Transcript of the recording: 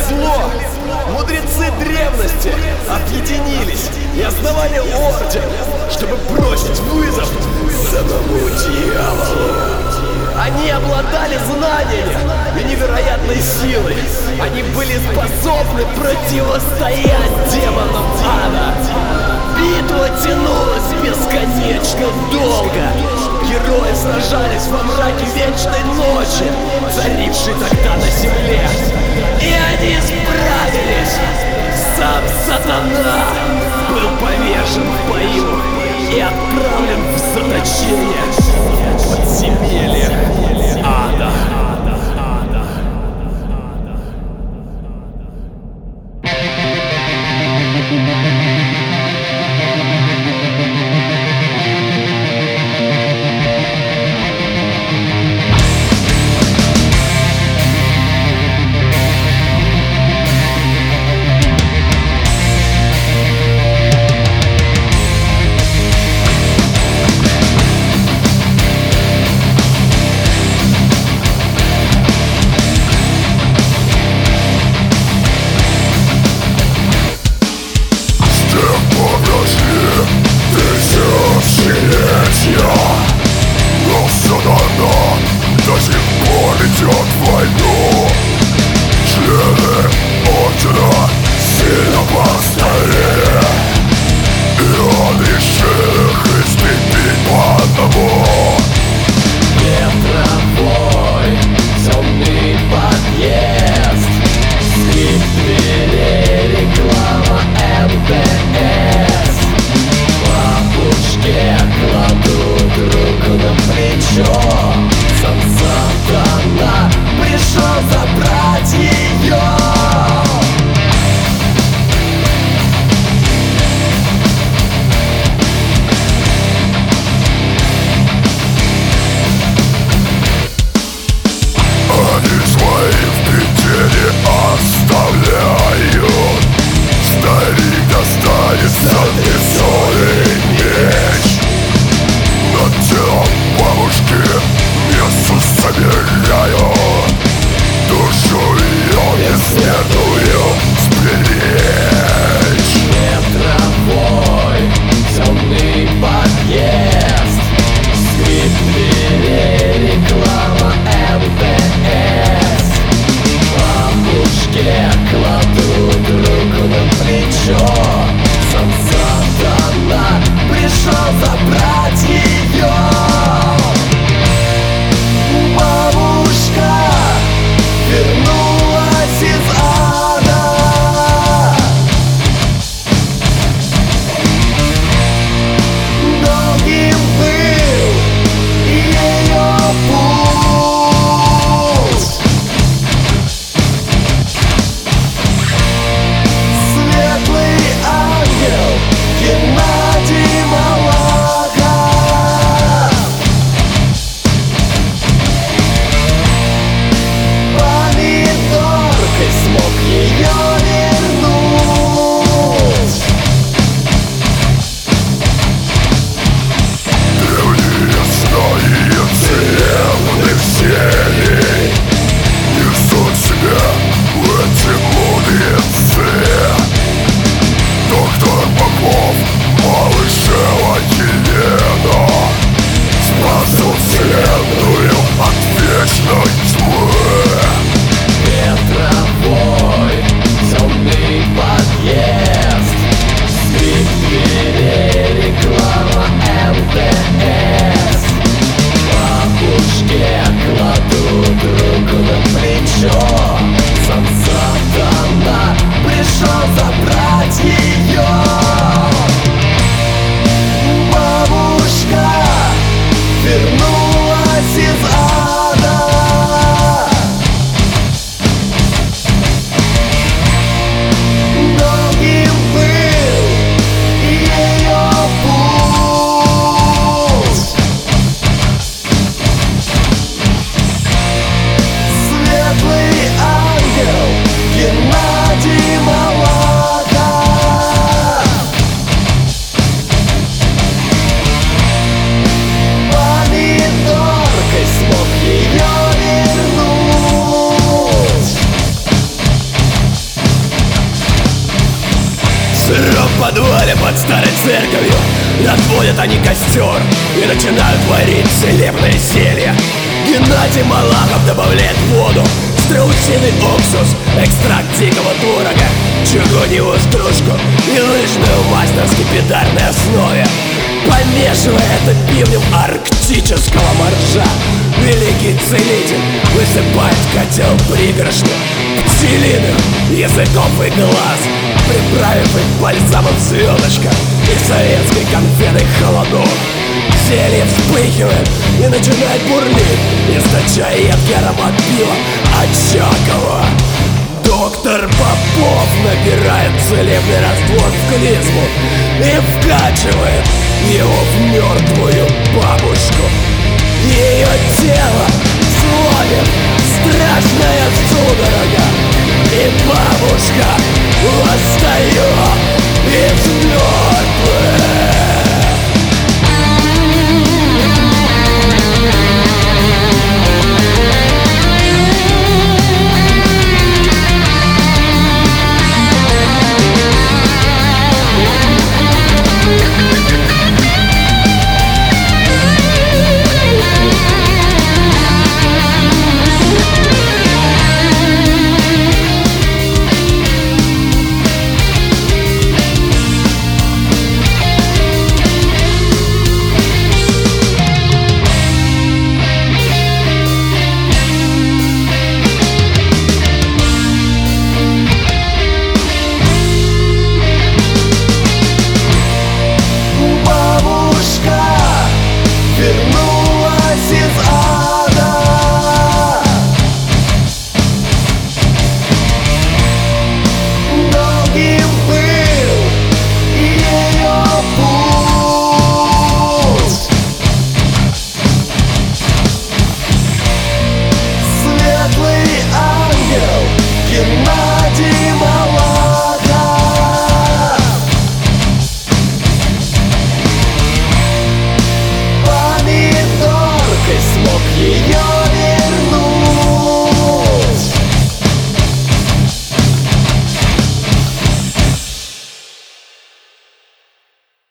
зло, мудрецы древности объединились и основали орден, чтобы бросить вызов самому дьяволу. Они обладали знаниями и невероятной силой. Они были способны противостоять демонам ада. Битва тянулась бесконечно долго. Герои сражались во мраке вечной ночи, царившей тогда на земле. И они справились. Сам сатана был повешен в бою и отправлен в заточение в подземелье ада. Но сатана до сих пор идет в войну. Члены ордена сильно постарели, и он решил их истребить по одному. Ветровой темный подъезд, скрип двери, реклама МТС. Бабушке кладут руку на плечо. Сам сатана пришел забрать ее. Они свои в беде не оставляют. Старик достанет занесенный меч. Над телом бабушки место собирают. Душу ее бессмертную сберечь. Ветровой темный подъезд, скрип двери, реклама МТС. Бабушке кладут руку на плечо. Сам сатана пришел забрать ее. Бабушка вернулась из ада. Долгим был ее путь. сыром подвале под старой церковью разводят они костер и начинают варить целебное зелье. Геннадий Малахов добавляет в воду страусиный уксус, экстракт дикого творога, чугуневую стружку и лыжную мазь на скипидарной основе. Помешивая это пивнем арктического моржа, великий целитель высыпает в котел пригоршню пчелиных языков и глаз, приправив их бальзамом звездочка и советской конфетой холодок. Зелье вспыхивает и начинает бурлить, источая едкий аромат пива Очакова. Доктор Попов набирает целебный раствор в клизму и вкачивает его в мертвую бабушку. Ее тело сводит страшная судорога, и бабушка восстает из